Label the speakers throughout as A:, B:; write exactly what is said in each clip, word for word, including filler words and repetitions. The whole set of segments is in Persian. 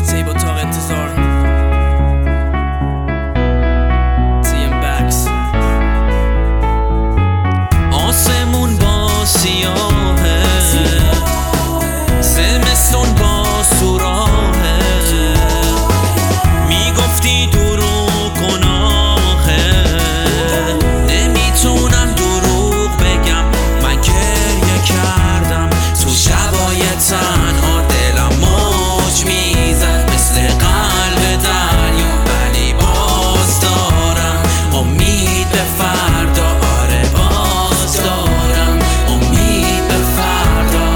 A: سیب اتاق انتظار تی ام بکس. آسمون با سیاهه، زمستون با سوراهه، میگفتی دروغ گناهه، نمیتونم دروغ بگم، من گریه کردم تو شبای تنها، دلم موج میزد مثل قلب دریا، ولی باز دارم امید به فردا. آره باز دارم امید به فردا.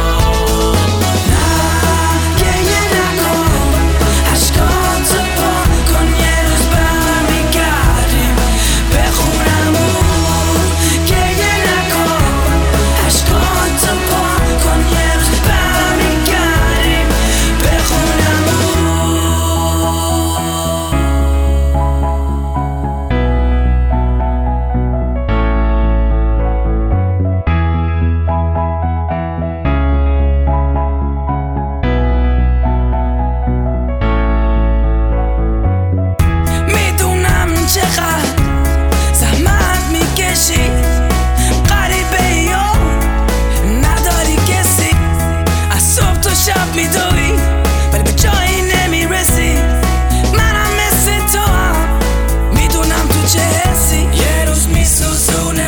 B: نه گریه نکن، اشکاتو پاک کن، یه روز برمیگردیم به خونمون. گریه نکن، اشکاتو پاک کن، یه روز برمیگردیم به خونمون. میدونم چقدر زحمت میکشی، غریبه یا نداری کسی، از صبح تا شب میدوی ولی به جایی نمیرسی. منم مثل تو هم میدونم تو چه حسی، یه روز میسوزونه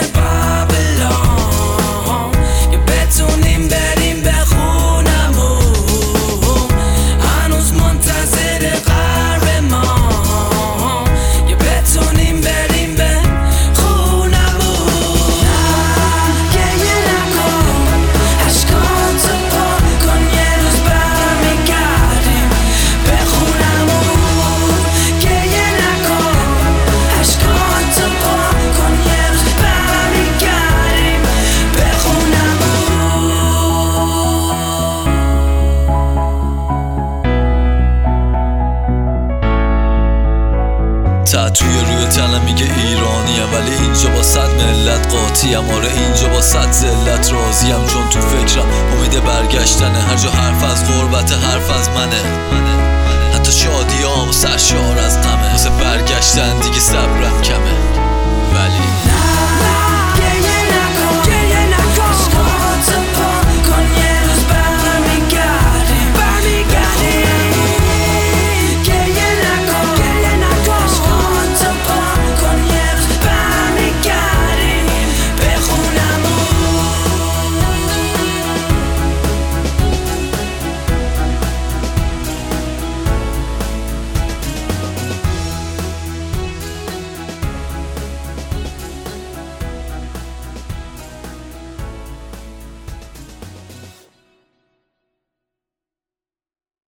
B: بابلون که بتونیم بریم به خونمون. هنوز منتظر قرار ما که بتونیم بریم به خونمون. نه گریه نکن، اشکاتو پاک کن، یه روز برمیگردیم به خونمون. گریه نکن، اشکاتو پاک کن، یه روز برمیگردیم به خونمون.
C: تتوی روی تنم میگه ایرانیم، ولی اینجا با صد ملت قاطیم. آره اینجا با صد ذلت راضیم، چون تو فکرم امید برگشتنه. هر جا حرف از غربت، حرف از منه، حتی شادیام سرشار از غمه. واسه برگشتن دیگه صبرم کمه، ولی
B: نه